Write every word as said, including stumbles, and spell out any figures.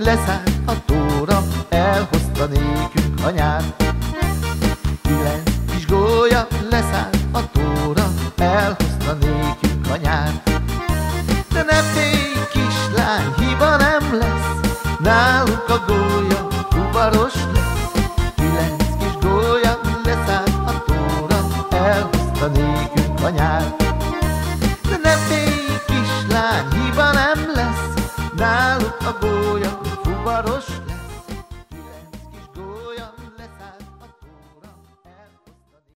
leszállt a tóra, elhozta nékünk anyát. Kilenc kis gólya leszállt a tóra, elhozta nékünk anyát. De ne félj, kislány, hiba nem lesz, nálunk a gólya fuvaros lesz. Kilenc kis gólya leszállt a tóra, elhozta nékünk anyát. De ne félj, kislány, hiba nem lesz, nálunk a gólya